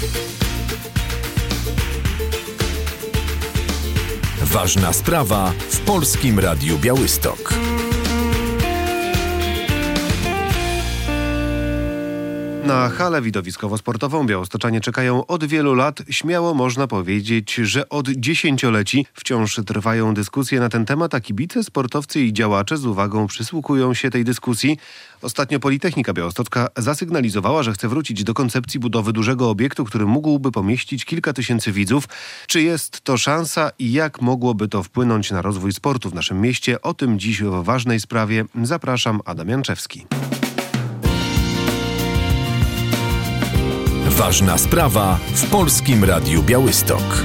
Ważna sprawa w Polskim Radiu Białystok. Na halę widowiskowo-sportową białostoczanie czekają od wielu lat. Śmiało można powiedzieć, że od dziesięcioleci wciąż trwają dyskusje na ten temat, a kibice, sportowcy i działacze z uwagą przysłuchują się tej dyskusji. Ostatnio Politechnika Białostocka zasygnalizowała, że chce wrócić do koncepcji budowy dużego obiektu, który mógłby pomieścić kilka tysięcy widzów. Czy jest to szansa i jak mogłoby to wpłynąć na rozwój sportu w naszym mieście? O tym dziś w ważnej sprawie. Zapraszam, Adam Janczewski. Ważna sprawa w Polskim Radiu Białystok.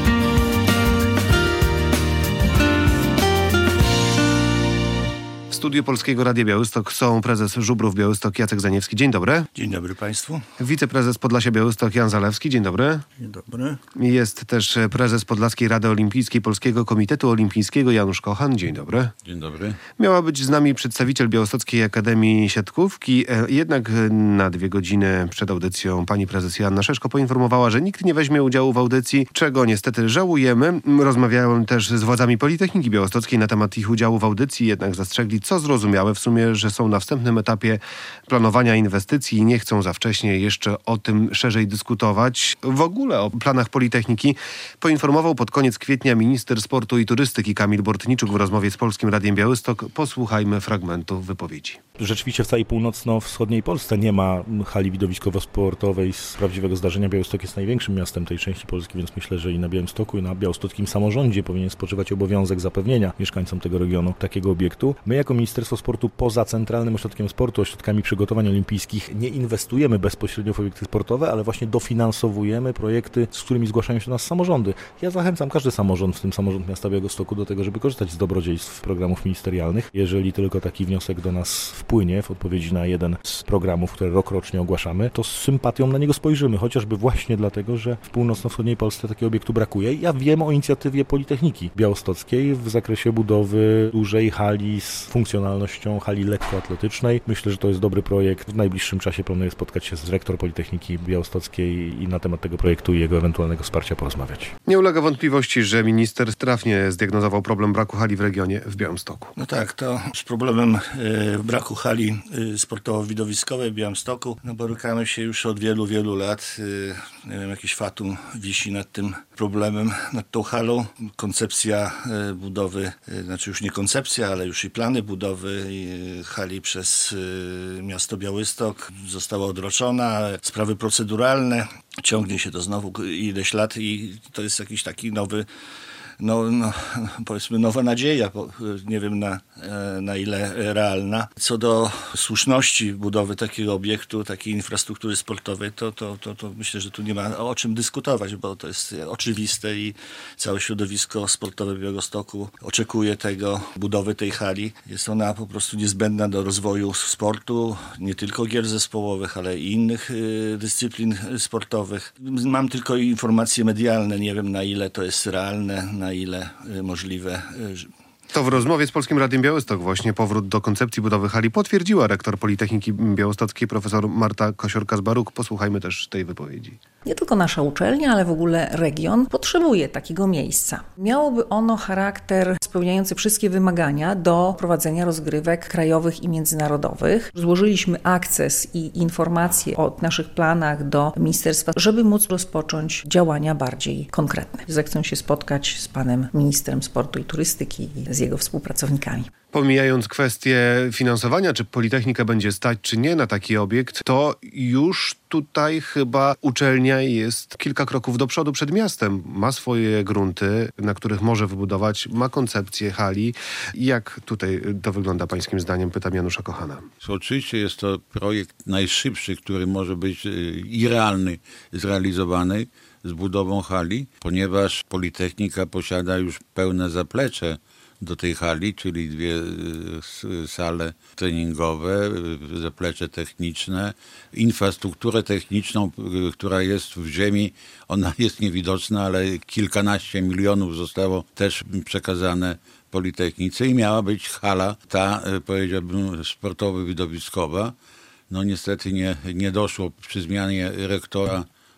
W studiu Polskiego Radia Białystok są prezes Żubrów Białystok Jacek Zaniewski. Dzień dobry. Dzień dobry Państwu. Wiceprezes Podlasia Białystok Jan Zalewski. Dzień dobry. Dzień dobry. Jest też prezes Podlaskiej Rady Olimpijskiej Polskiego Komitetu Olimpijskiego Janusz Kochan. Dzień dobry. Dzień dobry. Miała być z nami przedstawiciel Białostockiej Akademii Siatkówki, jednak na 2 godziny przed audycją pani prezes Joanna Szeszko poinformowała, że nikt nie weźmie udziału w audycji, czego niestety żałujemy. Rozmawiałem też z władzami Politechniki Białostockiej na temat ich udziału w audycji, jednak zastrzegli, co zrozumiałe w sumie, że są na wstępnym etapie planowania inwestycji i nie chcą za wcześnie jeszcze o tym szerzej dyskutować. W ogóle o planach Politechniki poinformował pod koniec kwietnia minister sportu i turystyki Kamil Bortniczuk w rozmowie z Polskim Radiem Białystok. Posłuchajmy fragmentu wypowiedzi. Rzeczywiście w całej północno-wschodniej Polsce nie ma hali widowiskowo-sportowej z prawdziwego zdarzenia. Białystok jest największym miastem tej części Polski, więc myślę, że i na Białymstoku, i na białostockim samorządzie powinien spoczywać obowiązek zapewnienia mieszkańcom tego regionu takiego obiektu. My jako Ministerstwo Sportu poza Centralnym Ośrodkiem Sportu, ośrodkami przygotowań olimpijskich nie inwestujemy bezpośrednio w obiekty sportowe, ale właśnie dofinansowujemy projekty, z którymi zgłaszają się do nas samorządy. Ja zachęcam każdy samorząd, w tym samorząd miasta Białegostoku, do tego, żeby korzystać z dobrodziejstw programów ministerialnych. Jeżeli tylko taki wniosek do nas wpłynie w odpowiedzi na jeden z programów, które rokrocznie ogłaszamy, to z sympatią na niego spojrzymy, chociażby właśnie dlatego, że w północno-wschodniej Polsce takiego obiektu brakuje. Ja wiem o inicjatywie Politechniki Białostockiej w zakresie budowy dużej hali z funkcjonalnością hali lekkoatletycznej. Myślę, że to jest dobry projekt. W najbliższym czasie planuję spotkać się z rektor Politechniki Białostockiej i na temat tego projektu i jego ewentualnego wsparcia porozmawiać. Nie ulega wątpliwości, że minister trafnie zdiagnozował problem braku hali w regionie w Białymstoku. No tak, to z problemem braku hali sportowo-widowiskowej w Białymstoku borykamy się już od wielu, wielu lat. Nie wiem, jakiś fatum wisi nad tym problemem, nad tą halą. Koncepcja budowy, znaczy już nie koncepcja, ale już i plany budowy hali przez miasto Białystok została odroczona. Sprawy proceduralne, ciągnie się to znowu ileś lat i to jest jakiś taki nowy, powiedzmy nowa nadzieja, nie wiem na ile realna. Co do słuszności budowy takiego obiektu, takiej infrastruktury sportowej, to myślę, że tu nie ma o czym dyskutować, bo to jest oczywiste i całe środowisko sportowe w Białegostoku oczekuje budowy tej hali. Jest ona po prostu niezbędna do rozwoju sportu, nie tylko gier zespołowych, ale i innych dyscyplin sportowych. Mam tylko informacje medialne, nie wiem na ile to jest realne, na ile możliwe. To w rozmowie z Polskim Radiem Białystok właśnie powrót do koncepcji budowy hali potwierdziła rektor Politechniki Białostockiej profesor Marta Kosiorka-Zbaruk. Posłuchajmy też tej wypowiedzi. Nie tylko nasza uczelnia, ale w ogóle region potrzebuje takiego miejsca. Miałoby ono charakter spełniający wszystkie wymagania do prowadzenia rozgrywek krajowych i międzynarodowych. Złożyliśmy akces i informacje o naszych planach do ministerstwa, żeby móc rozpocząć działania bardziej konkretne. Zechcę się spotkać z panem ministrem sportu i turystyki i z jego współpracownikami. Pomijając kwestię finansowania, czy Politechnika będzie stać, czy nie na taki obiekt, to już tutaj chyba uczelnia jest kilka kroków do przodu przed miastem. Ma swoje grunty, na których może wybudować, ma koncepcję hali. Jak tutaj to wygląda pańskim zdaniem? Pytam Janusza Kochana. Oczywiście jest to projekt najszybszy, który może być i realny, zrealizowany z budową hali, ponieważ Politechnika posiada już pełne zaplecze do tej hali, czyli 2 sale treningowe, zaplecze techniczne, infrastrukturę techniczną, która jest w ziemi. Ona jest niewidoczna, ale kilkanaście milionów zostało też przekazane Politechnice i miała być hala ta, powiedziałbym, sportowo-widowiskowa. No niestety nie doszło przy zmianie rektora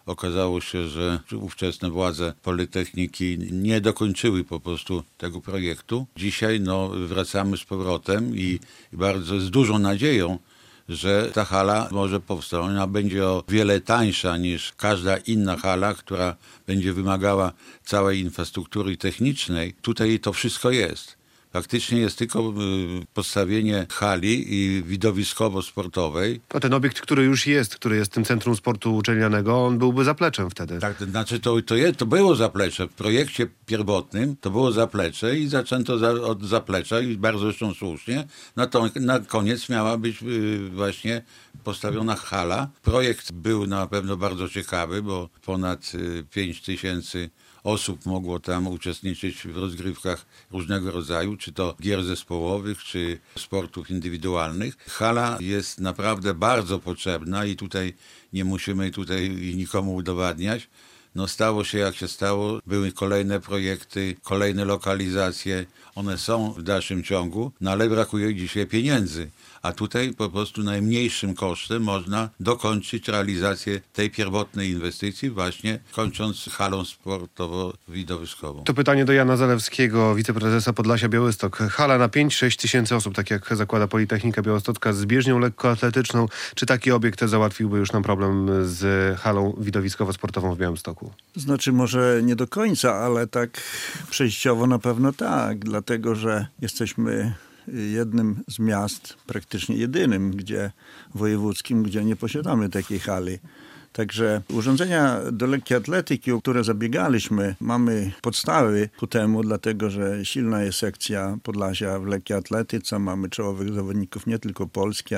Okazało się, że ówczesne władze Politechniki nie dokończyły po prostu tego projektu. Dzisiaj wracamy z powrotem i bardzo z dużą nadzieją, że ta hala może powstać. Ona będzie o wiele tańsza niż każda inna hala, która będzie wymagała całej infrastruktury technicznej. Tutaj to wszystko jest. Faktycznie jest tylko postawienie hali i widowiskowo-sportowej. A ten obiekt, który już jest, który jest tym centrum sportu uczelnianego, on byłby zapleczem wtedy. Tak, to znaczy to było zaplecze. W projekcie pierwotnym to było zaplecze i zaczęto od zaplecza i bardzo zresztą słusznie. Na koniec miała być właśnie postawiona hala. Projekt był na pewno bardzo ciekawy, bo ponad 5000 osób mogło tam uczestniczyć w rozgrywkach różnego rodzaju, czy to gier zespołowych, czy sportów indywidualnych. Hala jest naprawdę bardzo potrzebna i tutaj nie musimy nikomu udowadniać. Stało się jak się stało, były kolejne projekty, kolejne lokalizacje, one są w dalszym ciągu, ale brakuje dzisiaj pieniędzy. A tutaj po prostu najmniejszym kosztem można dokończyć realizację tej pierwotnej inwestycji, właśnie kończąc halą sportowo-widowiskową. To pytanie do Jana Zalewskiego, wiceprezesa Podlasia Białystok. Hala na 5-6 tysięcy osób, tak jak zakłada Politechnika Białostocka, z bieżnią lekkoatletyczną. Czy taki obiekt załatwiłby już nam problem z halą widowiskowo-sportową w Białymstoku? Znaczy może nie do końca, ale tak przejściowo na pewno tak, dlatego że jesteśmy jednym z miast, praktycznie jedynym, wojewódzkim, gdzie nie posiadamy takiej hali. Także urządzenia do lekkiej atletyki, o które zabiegaliśmy, mamy podstawy ku temu, dlatego że silna jest sekcja Podlasia w lekkiej atletyce. Mamy czołowych zawodników nie tylko Polski,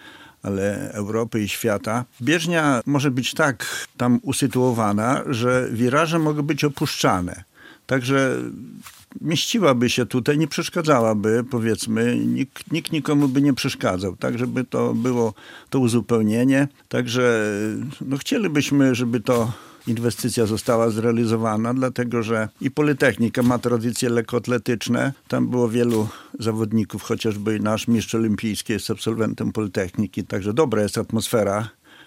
ale Europy i świata. Bieżnia może być tak tam usytuowana, że wiraże mogą być opuszczane. Także mieściłaby się tutaj, nie przeszkadzałaby, powiedzmy, nikt nikomu by nie przeszkadzał, tak, żeby to było to uzupełnienie. Także chcielibyśmy, żeby to inwestycja została zrealizowana, dlatego że i Politechnika ma tradycje lekkoatletyczne. Tam było wielu zawodników, chociażby nasz mistrz olimpijski jest absolwentem Politechniki, także dobra jest atmosfera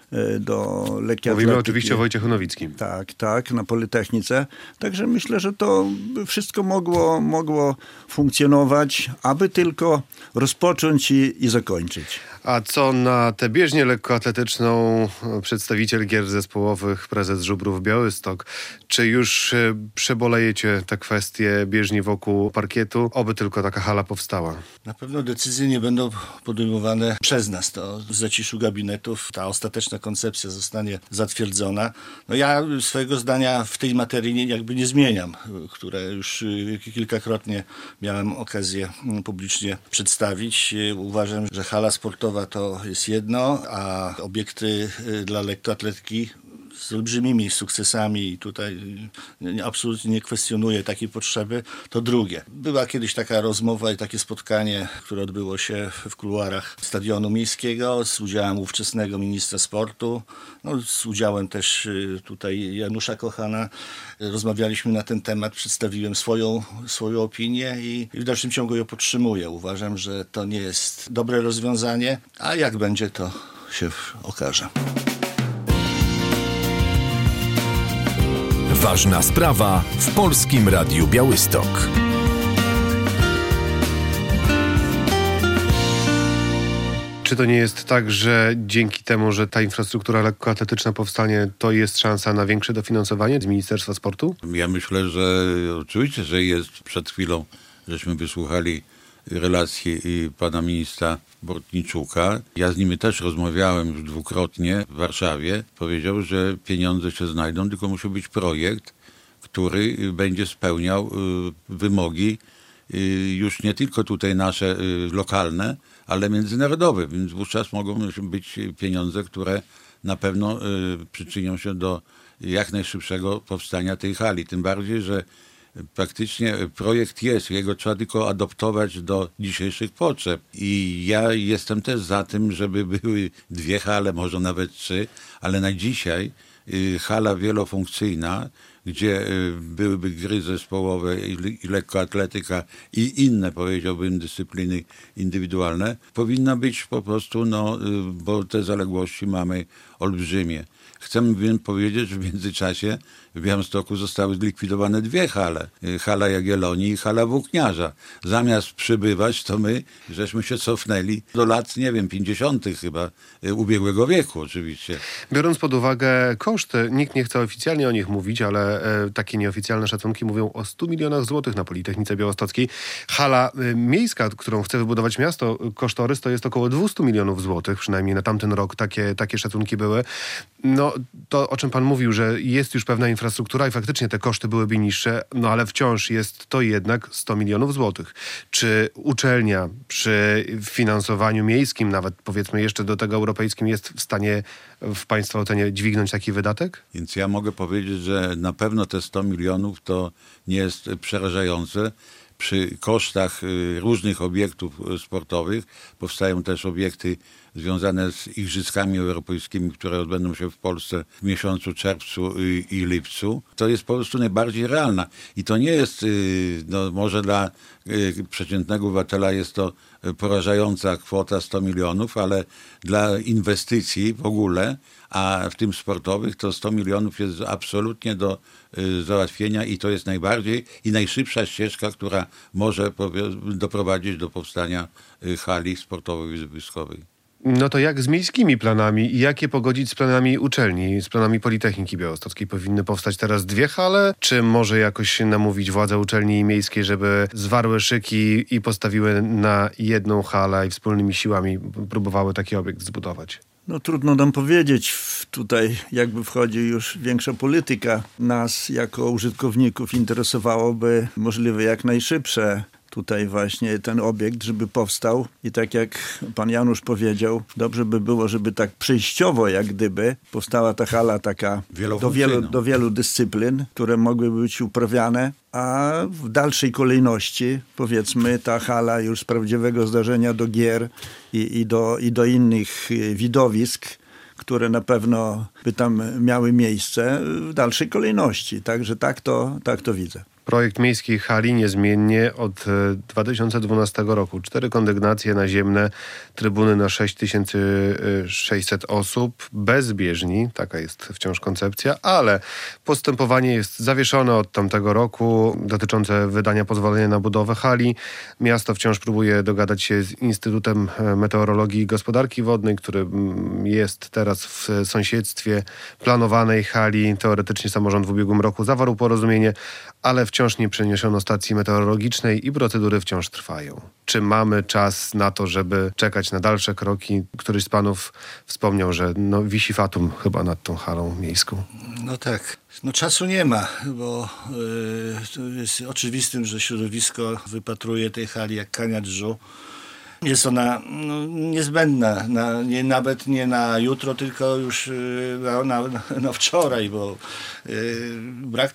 do lekkiej atletyki. Mówimy oczywiście o Wojciechu Nowickim. Tak, na Politechnice. Także myślę, że to wszystko mogło funkcjonować, aby tylko rozpocząć i zakończyć. A co na tę bieżnię lekkoatletyczną przedstawiciel gier zespołowych, prezes Żubrów Białystok? Czy już przebolejecie tę kwestię bieżni wokół parkietu? Oby tylko taka hala powstała. Na pewno decyzje nie będą podejmowane przez nas. To w zaciszu gabinetów ta ostateczna koncepcja zostanie zatwierdzona. Ja swojego zdania w tej materii nie zmieniam, które już kilkakrotnie miałem okazję publicznie przedstawić. Uważam, że hala sportowa to jest jedno, a obiekty dla lekkoatletyki z olbrzymimi sukcesami i tutaj absolutnie nie kwestionuję takiej potrzeby, to drugie. Była kiedyś taka rozmowa i takie spotkanie, które odbyło się w kuluarach Stadionu Miejskiego z udziałem ówczesnego ministra sportu, z udziałem też tutaj Janusza Kochana. Rozmawialiśmy na ten temat, przedstawiłem swoją opinię i w dalszym ciągu ją podtrzymuję. Uważam, że to nie jest dobre rozwiązanie, a jak będzie, to się okaże. Ważna sprawa w Polskim Radiu Białystok. Czy to nie jest tak, że dzięki temu, że ta infrastruktura lekkoatletyczna powstanie, to jest szansa na większe dofinansowanie z Ministerstwa Sportu? Ja myślę, że oczywiście, że jest. Przed chwilą żeśmy wysłuchali relacji pana ministra Bortniczuka. Ja z nimi też rozmawiałem już dwukrotnie w Warszawie. Powiedział, że pieniądze się znajdą, tylko musi być projekt, który będzie spełniał wymogi już nie tylko tutaj nasze lokalne, ale międzynarodowe, więc wówczas mogą być pieniądze, które na pewno przyczynią się do jak najszybszego powstania tej hali. Tym bardziej, że praktycznie projekt jest, jego trzeba tylko adoptować do dzisiejszych potrzeb. I ja jestem też za tym, żeby były 2 hale, może nawet 3, ale na dzisiaj hala wielofunkcyjna, gdzie byłyby gry zespołowe i lekkoatletyka i inne, powiedziałbym, dyscypliny indywidualne, powinna być po prostu, bo te zaległości mamy olbrzymie. Chcemy powiedzieć, że w międzyczasie w Białymstoku zostały zlikwidowane 2 hale. Hala Jagiellonii i hala Włókniarza. Zamiast przybywać, to my żeśmy się cofnęli do lat, 50. chyba, ubiegłego wieku oczywiście. Biorąc pod uwagę koszty, nikt nie chce oficjalnie o nich mówić, ale takie nieoficjalne szacunki mówią o 100 milionach złotych na Politechnice Białostockiej. Hala miejska, którą chce wybudować miasto, kosztorys to jest około 200 milionów złotych, przynajmniej na tamten rok takie szacunki były. No to, o czym pan mówił, że jest już pewna infrastruktura i faktycznie te koszty byłyby niższe, no ale wciąż jest to jednak 100 milionów złotych. Czy uczelnia przy finansowaniu miejskim, nawet powiedzmy jeszcze do tego europejskim, jest w stanie w państwa ocenie dźwignąć taki wydatek? Więc ja mogę powiedzieć, że na pewno te 100 milionów to nie jest przerażające. Przy kosztach różnych obiektów sportowych powstają też obiekty związane z Igrzyskami Europejskimi, które odbędą się w Polsce w miesiącu czerwcu i lipcu. To jest po prostu najbardziej realna. I to nie jest, może dla przeciętnego obywatela jest to porażająca kwota 100 milionów, ale dla inwestycji w ogóle, a w tym sportowych, to 100 milionów jest absolutnie do załatwienia i to jest najbardziej i najszybsza ścieżka, która może doprowadzić do powstania hali sportowo-widowiskowej. No to jak z miejskimi planami i jak je pogodzić z planami uczelni, z planami Politechniki Białostockiej? Powinny powstać teraz 2 hale? Czy może jakoś namówić władze uczelni miejskiej, żeby zwarły szyki i postawiły na jedną halę i wspólnymi siłami próbowały taki obiekt zbudować? No trudno nam powiedzieć. Tutaj jakby wchodzi już większa polityka. Nas jako użytkowników interesowałoby możliwe jak najszybsze tutaj właśnie ten obiekt, żeby powstał. I tak jak pan Janusz powiedział, dobrze by było, żeby tak przejściowo jak gdyby powstała ta hala taka do wielu dyscyplin, które mogłyby być uprawiane, a w dalszej kolejności powiedzmy ta hala już z prawdziwego zdarzenia do gier i do innych widowisk, które na pewno by tam miały miejsce w dalszej kolejności. Także tak to widzę. Projekt miejskiej hali niezmiennie od 2012 roku. 4 kondygnacje naziemne, trybuny na 6600 osób, bez bieżni, taka jest wciąż koncepcja, ale postępowanie jest zawieszone od tamtego roku dotyczące wydania pozwolenia na budowę hali. Miasto wciąż próbuje dogadać się z Instytutem Meteorologii i Gospodarki Wodnej, który jest teraz w sąsiedztwie planowanej hali. Teoretycznie samorząd w ubiegłym roku zawarł porozumienie, ale wciąż nie przeniesiono stacji meteorologicznej i procedury wciąż trwają. Czy mamy czas na to, żeby czekać na dalsze kroki? Któryś z panów wspomniał, że wisi fatum chyba nad tą halą miejską. No tak. Czasu nie ma, bo jest oczywistym, że środowisko wypatruje tej hali jak kania drżu. Jest ona niezbędna, nawet nie na jutro, tylko już na wczoraj, bo brak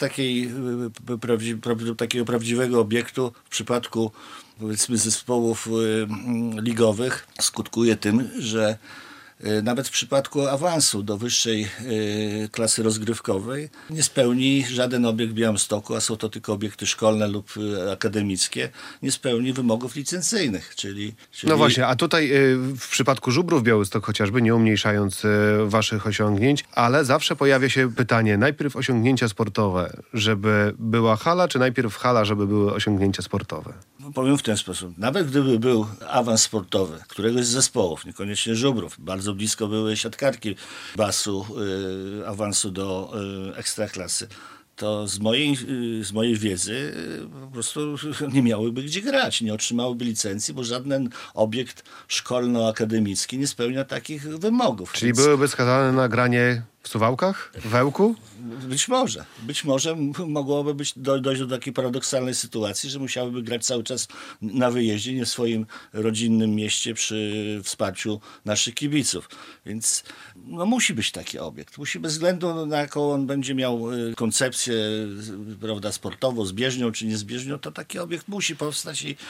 takiego prawdziwego obiektu w przypadku powiedzmy zespołów ligowych skutkuje tym, że nawet w przypadku awansu do wyższej klasy rozgrywkowej nie spełni żaden obiekt w Białymstoku, a są to tylko obiekty szkolne lub akademickie, nie spełni wymogów licencyjnych. Czyli... No właśnie, a tutaj w przypadku Żubrów Białystok chociażby, nie umniejszając waszych osiągnięć, ale zawsze pojawia się pytanie, najpierw osiągnięcia sportowe, żeby była hala, czy najpierw hala, żeby były osiągnięcia sportowe? Powiem w ten sposób. Nawet gdyby był awans sportowy któregoś z zespołów, niekoniecznie Żubrów, bardzo blisko były siatkarki basu awansu do ekstraklasy, to z mojej wiedzy po prostu nie miałyby gdzie grać, nie otrzymałyby licencji, bo żaden obiekt szkolno-akademicki nie spełnia takich wymogów. Czyli byłyby skazane na granie w Suwałkach? W Ełku? Być może mogłoby dojść do takiej paradoksalnej sytuacji, że musiałyby grać cały czas na wyjeździe, nie w swoim rodzinnym mieście przy wsparciu naszych kibiców. Więc musi być taki obiekt. Musi bez względu na jaką on będzie miał koncepcję, prawda, sportową, z bieżnią czy nie z bieżnią, to taki obiekt musi powstać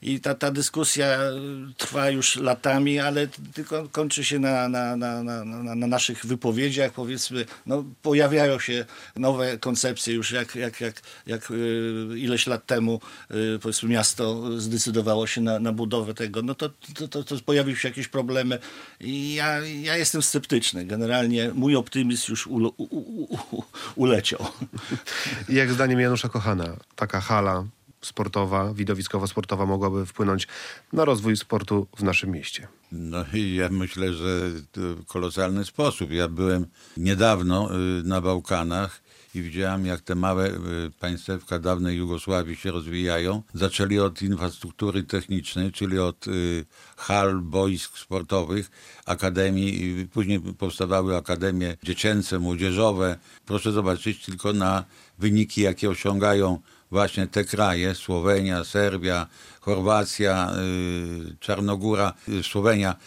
i ta dyskusja trwa już latami, ale tylko kończy się na naszych wypowiedziach, powiedzmy, no pojawiają się nowe koncepcje już jak ileś lat temu powiedzmy miasto zdecydowało się na budowę tego, no to pojawiły się jakieś problemy i ja jestem sceptyczny. Generalnie mój optymizm już uleciał. Jak zdaniem Janusza Kochana taka hala sportowa, widowiskowo-sportowa mogłaby wpłynąć na rozwój sportu w naszym mieście? No i ja myślę, że w kolosalny sposób. Ja byłem niedawno na Bałkanach i widziałem, jak te małe państewka dawnej Jugosławii się rozwijają. Zaczęli od infrastruktury technicznej, czyli od hal, boisk sportowych, akademii. Później powstawały akademie dziecięce, młodzieżowe. Proszę zobaczyć tylko na wyniki, jakie osiągają właśnie te kraje, Słowenia, Serbia, Chorwacja, Czarnogóra, Słowenia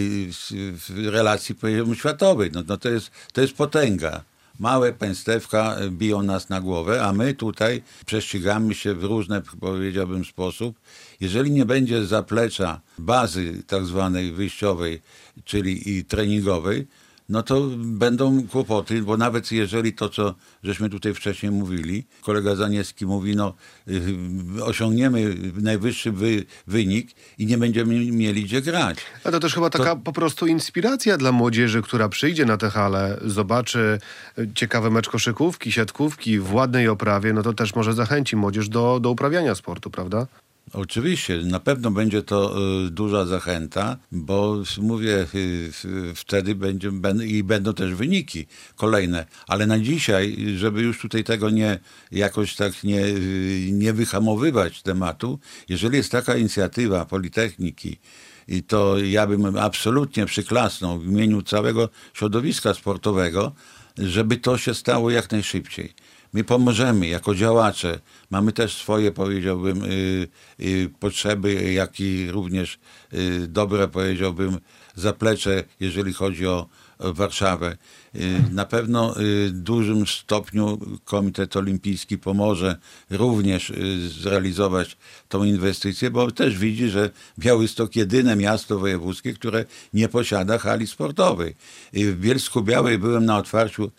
w relacji poziom światowej. No to jest potęga. Małe państewka biją nas na głowę, a my tutaj prześcigamy się w różny, powiedziałbym, sposób. Jeżeli nie będzie zaplecza bazy tak zwanej wyjściowej, czyli i treningowej, no to będą kłopoty, bo nawet jeżeli to, co żeśmy tutaj wcześniej mówili, kolega Zaniewski mówi, no osiągniemy najwyższy wynik i nie będziemy mieli gdzie grać. A to też chyba taka po prostu inspiracja dla młodzieży, która przyjdzie na tę halę, zobaczy ciekawy mecz koszykówki, siatkówki w ładnej oprawie, no to też może zachęci młodzież do uprawiania sportu, prawda? Oczywiście, na pewno będzie to duża zachęta, bo mówię, wtedy będą też wyniki kolejne, ale na dzisiaj, żeby już tutaj tego jakoś tak nie wyhamowywać tematu, jeżeli jest taka inicjatywa Politechniki, i to ja bym absolutnie przyklasnął w imieniu całego środowiska sportowego, żeby to się stało jak najszybciej. My pomożemy jako działacze. Mamy też swoje, powiedziałbym, potrzeby, jak i również dobre, powiedziałbym, zaplecze, jeżeli chodzi o Warszawę. Na pewno w dużym stopniu Komitet Olimpijski pomoże również zrealizować tą inwestycję, bo też widzi, że Białystok jedyne miasto wojewódzkie, które nie posiada hali sportowej. W Bielsku-Białej byłem na otwarciu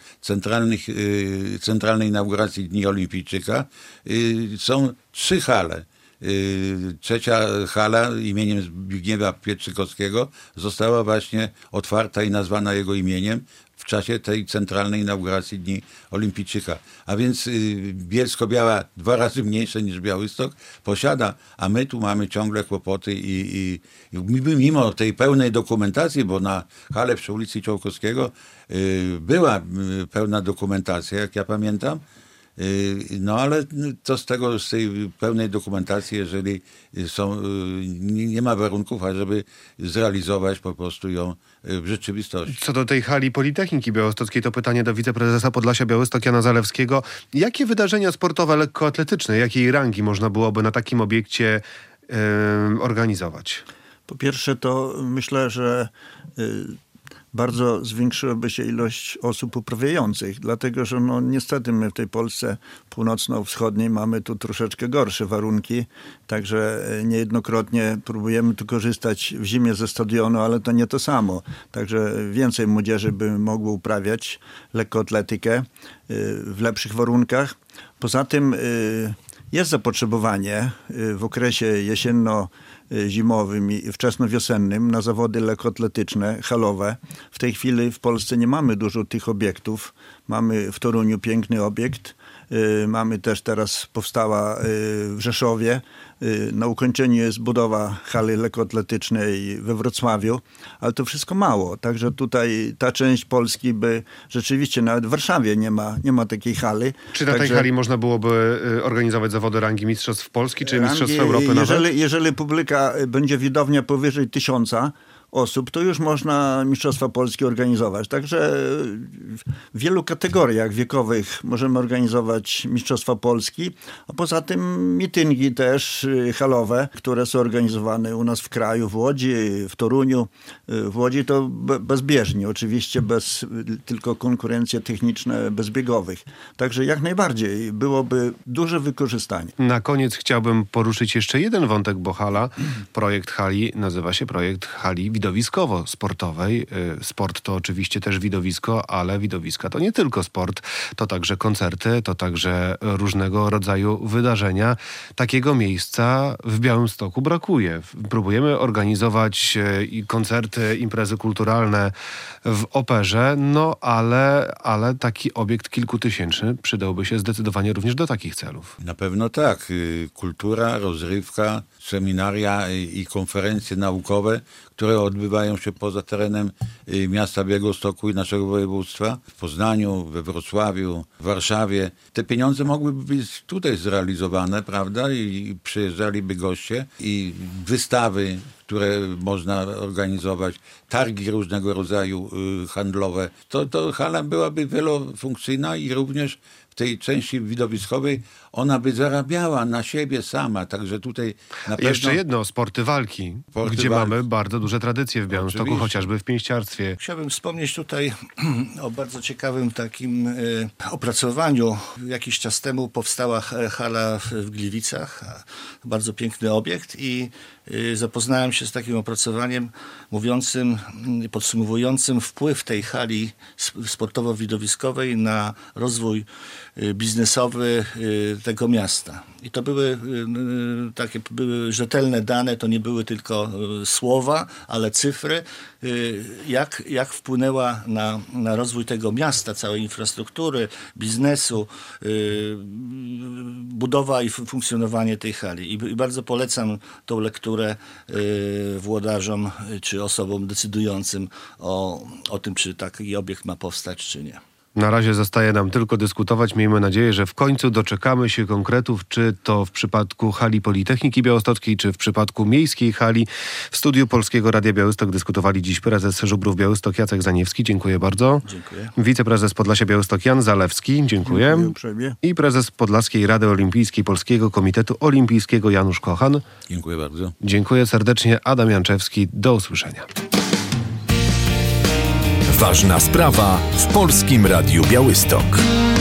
centralnej inauguracji Dni Olimpijczyka. Są 3 hale. Trzecia hala imieniem Zbigniewa Pietrzykowskiego została właśnie otwarta i nazwana jego imieniem w czasie tej centralnej inauguracji Dni Olimpijczyka. A więc Bielsko-Biała 2 razy mniejsze niż Białystok posiada, a my tu mamy ciągle kłopoty i mimo tej pełnej dokumentacji, bo na hale przy ulicy Ciołkowskiego była pełna dokumentacja, jak ja pamiętam, no ale co z tej pełnej dokumentacji, jeżeli nie ma warunków, ażeby zrealizować po prostu ją w rzeczywistości. Co do tej hali Politechniki Białostockiej, to pytanie do wiceprezesa Podlasia Białystok Jana Zalewskiego. Jakie wydarzenia sportowe lekkoatletyczne, jakiej rangi można byłoby na takim obiekcie organizować? Po pierwsze to myślę, że bardzo zwiększyłaby się ilość osób uprawiających, dlatego że no niestety my w tej Polsce północno-wschodniej mamy tu troszeczkę gorsze warunki, także niejednokrotnie próbujemy tu korzystać w zimie ze stadionu, ale to nie to samo. Także więcej młodzieży by mogło uprawiać lekkoatletykę w lepszych warunkach. Poza tym jest zapotrzebowanie w okresie jesienno-zimowym i wczesnowiosennym na zawody lekkoatletyczne, halowe. W tej chwili w Polsce nie mamy dużo tych obiektów. Mamy w Toruniu piękny obiekt. Mamy też teraz powstała w Rzeszowie. Na ukończeniu jest budowa hali lekkoatletycznej we Wrocławiu, ale to wszystko mało. Także tutaj ta część Polski by rzeczywiście, nawet w Warszawie nie ma takiej hali. Czy na tej hali można byłoby organizować zawody rangi Mistrzostw Polski, czy Mistrzostw Europy nawet? Jeżeli publika będzie widownia powyżej 1000 osób, to już można Mistrzostwa Polski organizować. Także w wielu kategoriach wiekowych możemy organizować Mistrzostwa Polski, a poza tym mityngi też halowe, które są organizowane u nas w kraju, w Łodzi, w Toruniu. W Łodzi to bezbieżnie, oczywiście bez tylko konkurencje techniczne bezbiegowych. Także jak najbardziej byłoby duże wykorzystanie. Na koniec chciałbym poruszyć jeszcze jeden wątek, bo projekt hali nazywa się projekt hali widowiskowo-sportowej. Sport to oczywiście też widowisko, ale widowiska to nie tylko sport, to także koncerty, to także różnego rodzaju wydarzenia. Takiego miejsca w Białymstoku brakuje. Próbujemy organizować koncerty, imprezy kulturalne w Operze, no ale taki obiekt kilkutysięczny przydałby się zdecydowanie również do takich celów. Na pewno tak. Kultura, rozrywka, seminaria i konferencje naukowe, które odbywają się poza terenem miasta Białegostoku i naszego województwa, w Poznaniu, we Wrocławiu, w Warszawie. Te pieniądze mogłyby być tutaj zrealizowane, prawda? I przyjeżdżaliby goście i wystawy, które można organizować, targi różnego rodzaju handlowe. To hala byłaby wielofunkcyjna i również w tej części widowiskowej ona by zarabiała na siebie sama, także tutaj na pewno... Jeszcze jedno, sporty walki, gdzie mamy bardzo duże tradycje w Białymstoku, Oczywiście. Chociażby w pięściarstwie. Chciałbym wspomnieć tutaj o bardzo ciekawym takim opracowaniu. Jakiś czas temu powstała hala w Gliwicach, bardzo piękny obiekt i zapoznałem się z takim opracowaniem mówiącym, podsumowującym wpływ tej hali sportowo-widowiskowej na rozwój biznesowy tego miasta. I to były rzetelne dane, to nie były tylko słowa, ale cyfry, jak wpłynęła na rozwój tego miasta, całej infrastruktury, biznesu, budowa i funkcjonowanie tej hali. I bardzo polecam tą lekturę włodarzom czy osobom decydującym o tym, czy taki obiekt ma powstać, czy nie. Na razie zostaje nam tylko dyskutować. Miejmy nadzieję, że w końcu doczekamy się konkretów, czy to w przypadku hali Politechniki Białostockiej, czy w przypadku miejskiej hali. W studiu Polskiego Radia Białystok dyskutowali dziś prezes Żubrów Białystok Jacek Zaniewski. Dziękuję bardzo. Dziękuję. Wiceprezes Podlasia Białystok Jan Zalewski. Dziękuję. Dziękuję uprzejmie. I prezes Podlaskiej Rady Olimpijskiej Polskiego Komitetu Olimpijskiego Janusz Kochan. Dziękuję bardzo. Dziękuję serdecznie. Adam Janczewski. Do usłyszenia. Ważna sprawa w Polskim Radiu Białystok.